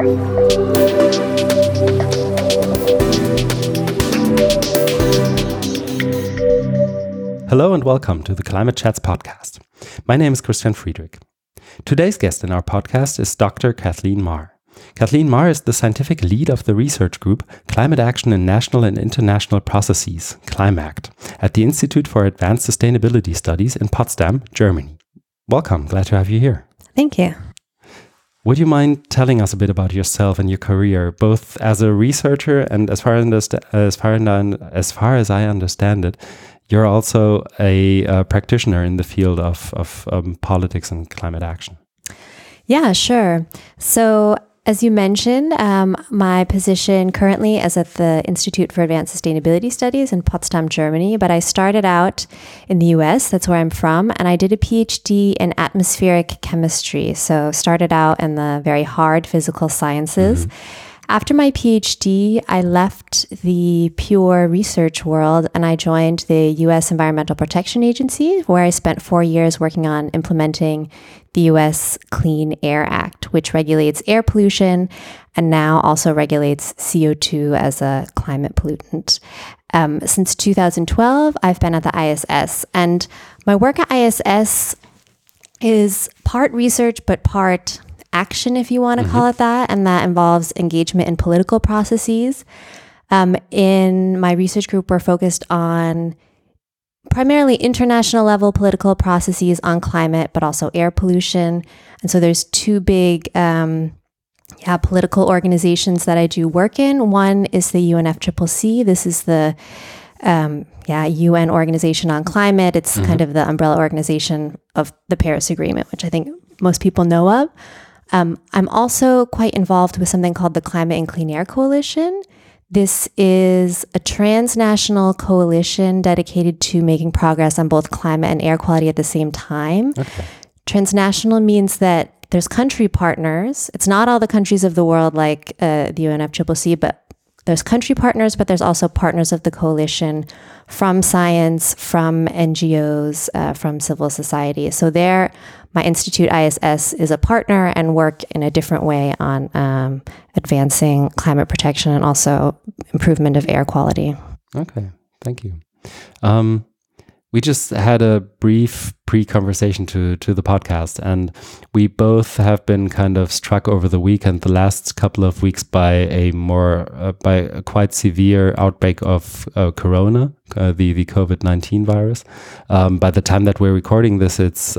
Hello and welcome to the Climate Chats podcast. My name is Christian Friedrich. Today's guest in our podcast is Dr. Kathleen Marr. Kathleen Marr is the scientific lead of the research group Climate Action in National and International Processes, CLIMACT, at the Institute for Advanced Sustainability Studies in Potsdam, Germany. Welcome, glad to have you here. Thank you. Would you mind telling us a bit about yourself and your career, both as a researcher and as far as I understand it, you're also a practitioner in the field of politics and climate action. Yeah, sure. So as you mentioned, my position currently is at the Institute for Advanced Sustainability Studies in Potsdam, Germany, but I started out in the US, that's where I'm from, and I did a PhD in atmospheric chemistry. So started out in the very hard physical sciences. After my PhD, I left the pure research world and I joined the U.S. Environmental Protection Agency, where I spent 4 years working on implementing the U.S. Clean Air Act, which regulates air pollution and now also regulates CO2 as a climate pollutant. Since 2012, I've been at the ISS, and my work at ISS is part research, but part action, if you want to call it that, and that involves engagement in political processes. In my research group, we're focused on primarily international level political processes on climate, but also air pollution. And so there's two big political organizations that I do work in. One is the UNFCCC. This is the UN Organization on Climate. It's kind of the umbrella organization of the Paris Agreement, which I think most people know of. I'm also quite involved with something called the Climate and Clean Air Coalition. This is a transnational coalition dedicated to making progress on both climate and air quality at the same time. Okay. Transnational means that there's country partners. It's not all the countries of the world like the UNFCCC, but there's country partners, but there's also partners of the coalition from science, from NGOs, from civil society. So my institute, ISS, is a partner and work in a different way on advancing climate protection and also improvement of air quality. Okay, thank you. We just had a brief pre-conversation to the podcast, and we both have been kind of struck over the weekend, the last couple of weeks, by a quite severe outbreak of corona, the COVID-19 virus. By the time that we're recording this, it's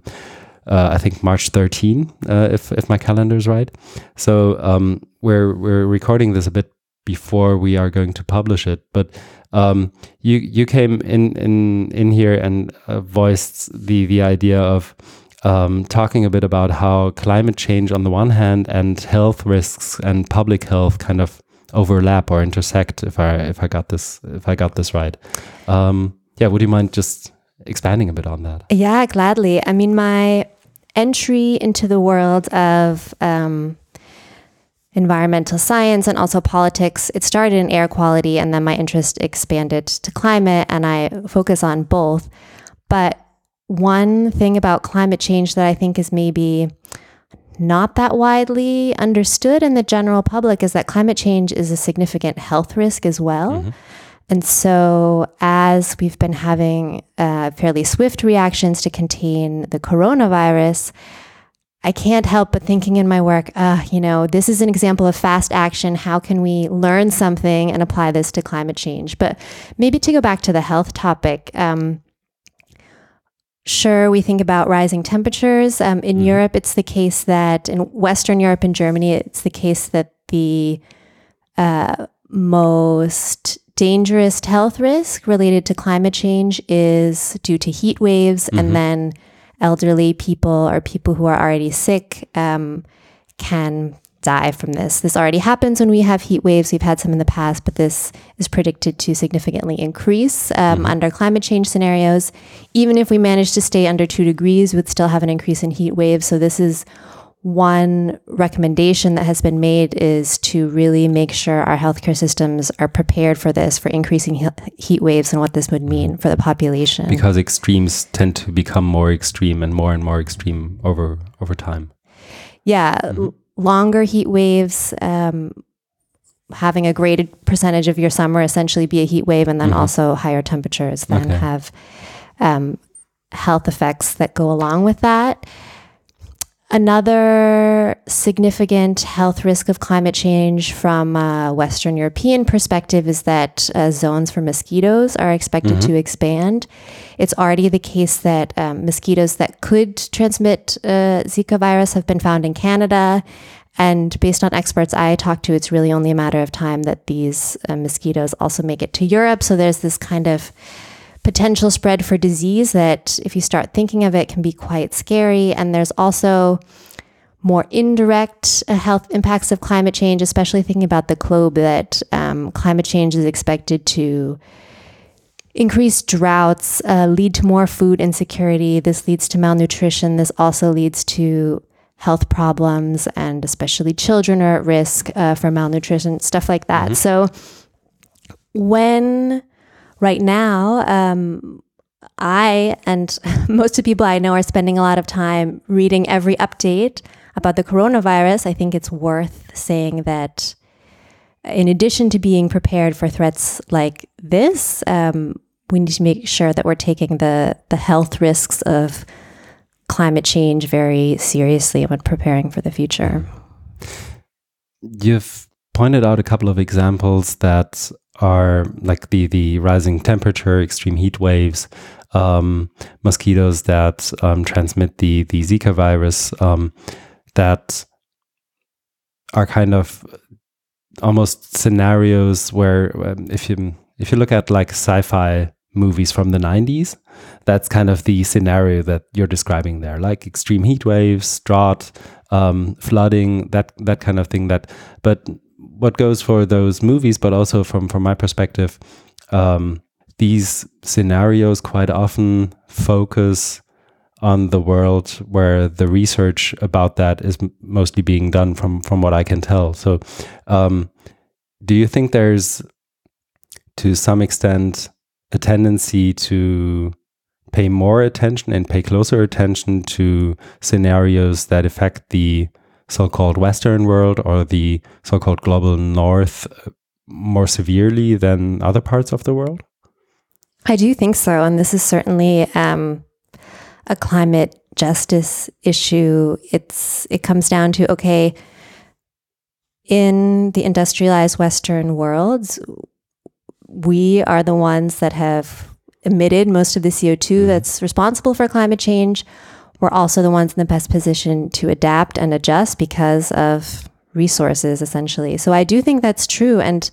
I think March 13, if my calendar is right. So we're recording this a bit before we are going to publish it, but you came in here and voiced the idea of talking a bit about how climate change on the one hand and health risks and public health kind of overlap or intersect. If I got this right, would you mind just expanding a bit on that? Yeah, gladly. I mean, my entry into the world of environmental science and also politics, it started in air quality, and then my interest expanded to climate, and I focus on both. But one thing about climate change that I think is maybe not that widely understood in the general public is that climate change is a significant health risk as well. And so as we've been having fairly swift reactions to contain the coronavirus, I can't help but thinking in my work, this is an example of fast action. How can we learn something and apply this to climate change? But maybe to go back to the health topic, sure, we think about rising temperatures. In Europe, it's the case that in Western Europe and Germany, it's the case that the most dangerous health risk related to climate change is due to heat waves, and then elderly people or people who are already sick can die from this. This already happens when we have heat waves. We've had some in the past, but this is predicted to significantly increase under climate change scenarios. Even if we manage to stay under 2 degrees, we'd still have an increase in heat waves. So this is one recommendation that has been made, is to really make sure our healthcare systems are prepared for this, for increasing heat waves and what this would mean for the population. Because extremes tend to become more extreme and more extreme over time. Yeah. longer heat waves, having a greater percentage of your summer essentially be a heat wave, and then also higher temperatures then have health effects that go along with that. Another significant health risk of climate change from a Western European perspective is that zones for mosquitoes are expected to expand. It's already the case that mosquitoes that could transmit Zika virus have been found in Canada. And based on experts I talked to, it's really only a matter of time that these mosquitoes also make it to Europe. So there's this kind of potential spread for disease that, if you start thinking of it, can be quite scary. And there's also more indirect health impacts of climate change, especially thinking about the globe, that climate change is expected to increase droughts, lead to more food insecurity. This leads to malnutrition. This also leads to health problems, and especially children are at risk for malnutrition, stuff like that. So right now, I and most of the people I know are spending a lot of time reading every update about the coronavirus. I think it's worth saying that in addition to being prepared for threats like this, we need to make sure that we're taking the health risks of climate change very seriously when preparing for the future. You've pointed out a couple of examples that are like the rising temperature, extreme heat waves, mosquitoes that transmit the Zika virus, that are kind of almost scenarios where if you look at like sci-fi movies from the 90s, that's kind of the scenario that you're describing there, like extreme heat waves, drought, flooding, that kind of thing. But what goes for those movies, but also from my perspective, these scenarios quite often focus on the world where the research about that is mostly being done from what I can tell. So do you think there's, to some extent, a tendency to pay more attention and pay closer attention to scenarios that affect the so-called Western world or the so-called global North more severely than other parts of the world? I do think so. And this is certainly a climate justice issue. It comes down to, okay, in the industrialized Western worlds, we are the ones that have emitted most of the CO2 that's responsible for climate change. We're also the ones in the best position to adapt and adjust because of resources, essentially. So I do think that's true. And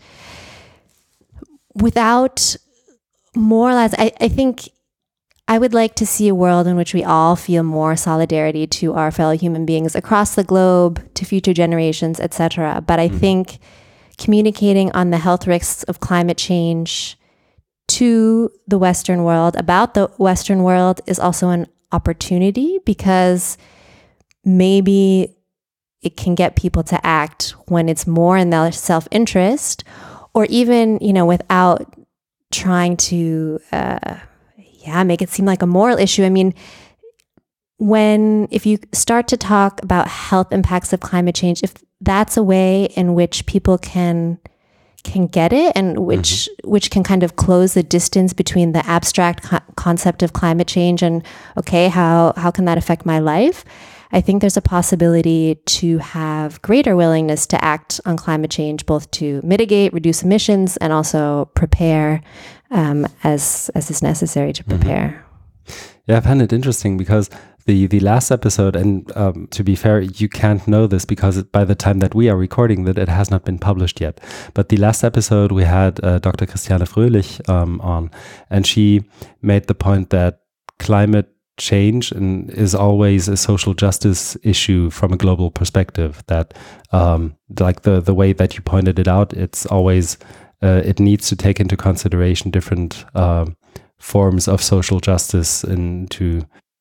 without moralize, I think I would like to see a world in which we all feel more solidarity to our fellow human beings across the globe, to future generations, etc. But I think communicating on the health risks of climate change to the Western world, about the Western world, is also an opportunity, because maybe it can get people to act when it's more in their self-interest, or even, without trying to make it seem like a moral issue. I mean, if you start to talk about health impacts of climate change, if that's a way in which people can get it, and which can kind of close the distance between the abstract concept of climate change and, okay, how can that affect my life? I think there's a possibility to have greater willingness to act on climate change, both to mitigate, reduce emissions, and also prepare as is necessary to prepare. Yeah, I found it interesting because the last episode, and to be fair, you can't know this because by the time that we are recording that, it has not been published yet. But the last episode we had Dr. Christiane Fröhlich on, and she made the point that climate change is always a social justice issue from a global perspective, that like the way that you pointed it out, it's always it needs to take into consideration different forms of social justice, and to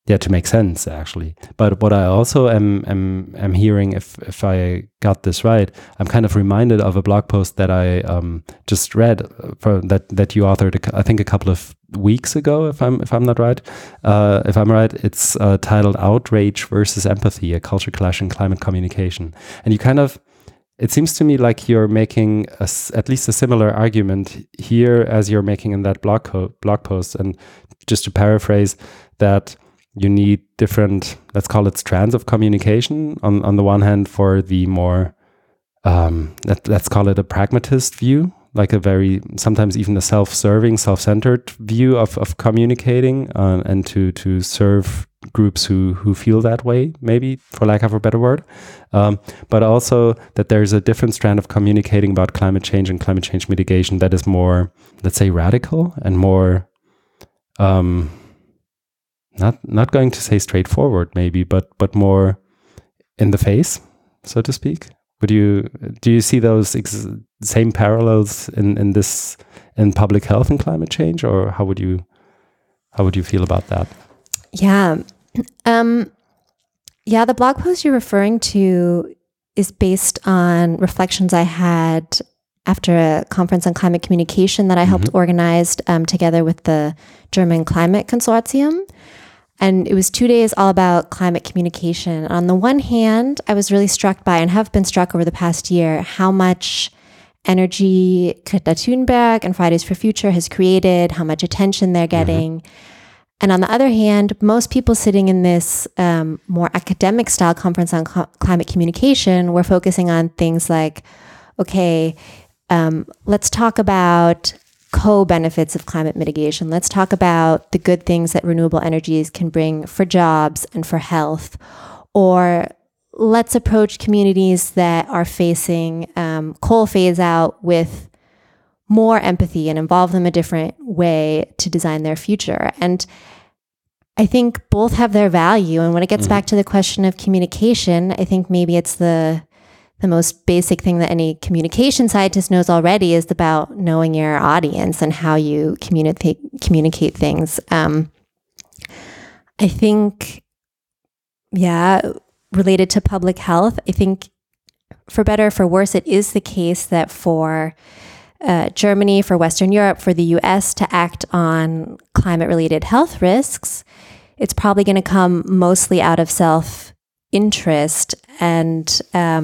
to make sense actually. But what I also am hearing, if I got this right, I'm kind of reminded of a blog post that I just read that you authored, I think a couple of weeks ago, if I'm not right. If I'm right, it's titled "Outrage versus Empathy: A Culture Clash in Climate Communication," and you kind of. It seems to me like you're making at least a similar argument here as you're making in that blog post. And just to paraphrase, that you need different, let's call it strands of communication. On the one hand, for the more, let's call it a pragmatist view, like a very, sometimes even a self-serving, self-centered view of communicating and to serve groups who feel that way, maybe, for lack of a better word. But also that there's a different strand of communicating about climate change and climate change mitigation that is more, let's say, radical and more, not going to say straightforward maybe, but more in the face, so to speak. Do you see those same parallels in public health and climate change, or how would you feel about that? Yeah. The blog post you're referring to is based on reflections I had after a conference on climate communication that I helped organize together with the German Climate Consortium. And it was 2 days all about climate communication. On the one hand, I was really struck by, and have been struck over the past year, how much energy Greta Thunberg and Fridays for Future has created, how much attention they're getting. And on the other hand, most people sitting in this more academic style conference on climate communication were focusing on things like, okay, let's talk about co-benefits of climate mitigation. Let's talk about the good things that renewable energies can bring for jobs and for health. Or let's approach communities that are facing coal phase out with more empathy and involve them a different way to design their future. And I think both have their value. And when it gets back to the question of communication, I think maybe it's the most basic thing that any communication scientist knows already is about knowing your audience and how you communicate things. I think, related to public health, I think for better or for worse, it is the case that for Germany, for Western Europe, for the US to act on climate-related health risks, it's probably going to come mostly out of self-interest. And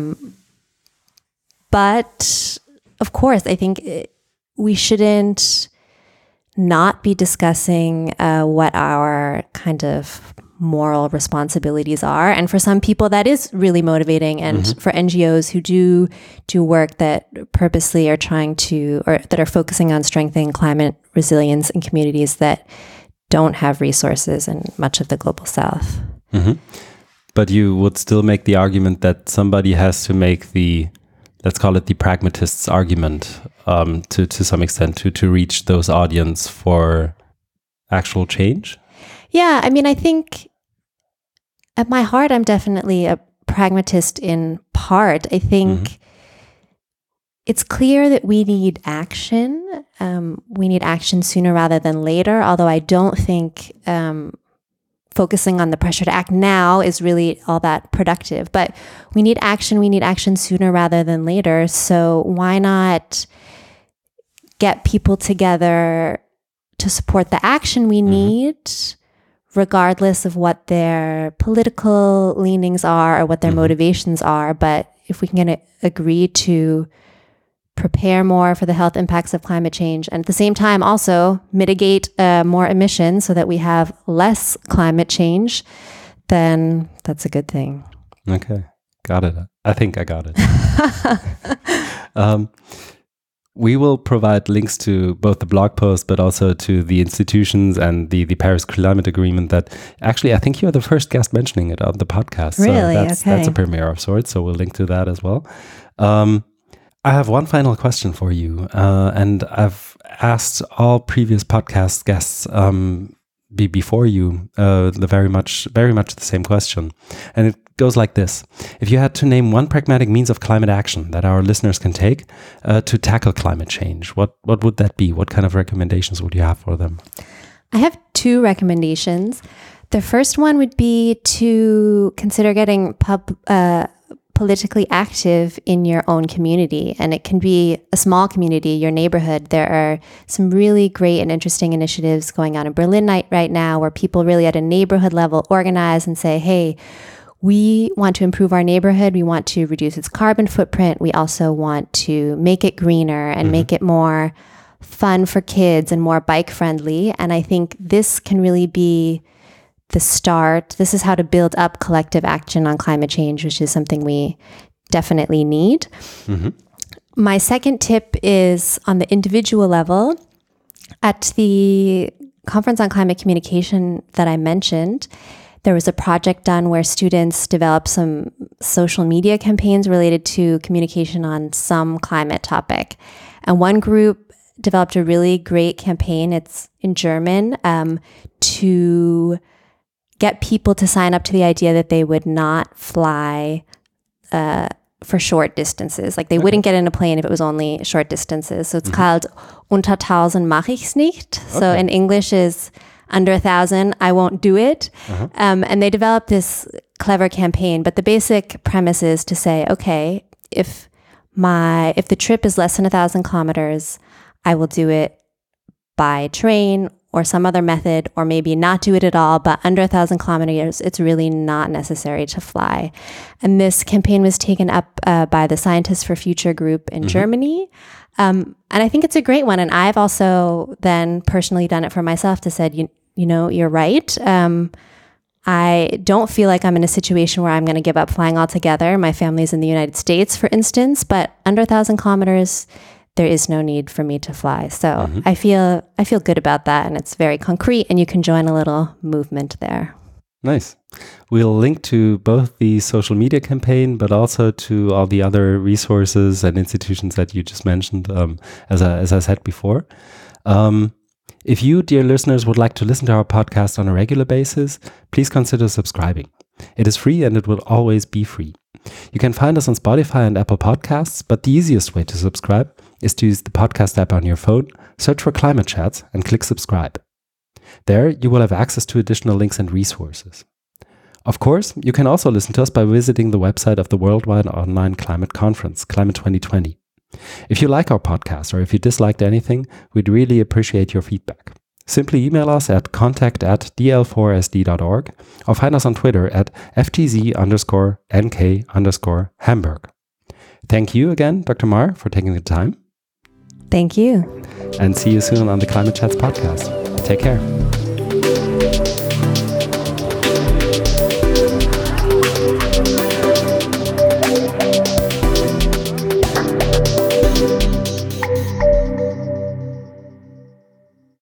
but of course, I think we shouldn't not be discussing what our kind of moral responsibilities are. And for some people, that is really motivating. And for NGOs who do work that purposely are trying to, or that are focusing on strengthening climate resilience in communities that don't have resources in much of the global south. But you would still make the argument that somebody has to make the, let's call it the pragmatist's argument to some extent to reach those audience for actual change? Yeah, I mean, I think at my heart, I'm definitely a pragmatist in part. I think it's clear that we need action. We need action sooner rather than later, although I don't think focusing on the pressure to act now is really all that productive. But we need action sooner rather than later. So why not get people together to support the action we need, regardless of what their political leanings are or what their motivations are. But if we can agree to prepare more for the health impacts of climate change and at the same time also mitigate more emissions so that we have less climate change, then that's a good thing. Okay, got it. I think I got it. We will provide links to both the blog post, but also to the institutions and the Paris Climate Agreement that actually, I think you're the first guest mentioning it on the podcast. Really? So that's a premiere of sorts. So we'll link to that as well. I have one final question for you. And I've asked all previous podcast guests before you very much the same question. And it goes like this. If you had to name one pragmatic means of climate action that our listeners can take to tackle climate change, what would that be? What kind of recommendations would you have for them? I have two recommendations. The first one would be to consider getting politically active in your own community. And it can be a small community, your neighborhood. There are some really great and interesting initiatives going on in Berlin right now where people really at a neighborhood level organize and say, hey, we want to improve our neighborhood. We want to reduce its carbon footprint. We also want to make it greener and make it more fun for kids and more bike friendly. And I think this can really be the start. This is how to build up collective action on climate change, which is something we definitely need. My second tip is on the individual level. At the Conference on Climate Communication that I mentioned, there was a project done where students developed some social media campaigns related to communication on some climate topic. And one group developed a really great campaign, it's in German, to get people to sign up to the idea that they would not fly for short distances. Like they wouldn't get in a plane if it was only short distances. So it's called Unter 1000 mach ich's nicht. So in English is under 1,000, I won't do it. And they developed this clever campaign. But the basic premise is to say, okay, if the trip is less than 1,000 kilometers, I will do it by train or some other method, or maybe not do it at all. But under 1,000 kilometers, it's really not necessary to fly. And this campaign was taken up by the Scientists for Future group in Germany. And I think it's a great one. And I've also then personally done it for myself to said, you know, you're right. I don't feel like I'm in a situation where I'm going to give up flying altogether. My family's in the United States, for instance, but under 1,000 kilometers, there is no need for me to fly. So I feel good about that. And it's very concrete and you can join a little movement there. Nice. We'll link to both the social media campaign, but also to all the other resources and institutions that you just mentioned, as I said before. If you, dear listeners, would like to listen to our podcast on a regular basis, please consider subscribing. It is free and it will always be free. You can find us on Spotify and Apple Podcasts, but the easiest way to subscribe is to use the podcast app on your phone, search for Climate Chats, and click subscribe. There, you will have access to additional links and resources. Of course, you can also listen to us by visiting the website of the Worldwide Online Climate Conference, Climate 2020. If you like our podcast or if you disliked anything, we'd really appreciate your feedback. Simply email us at contact@dl4sd.org or find us on Twitter at ftz_nk_Hamburg. Thank you again, Dr. Mar, for taking the time. Thank you. And see you soon on the Climate Chats podcast. Take care.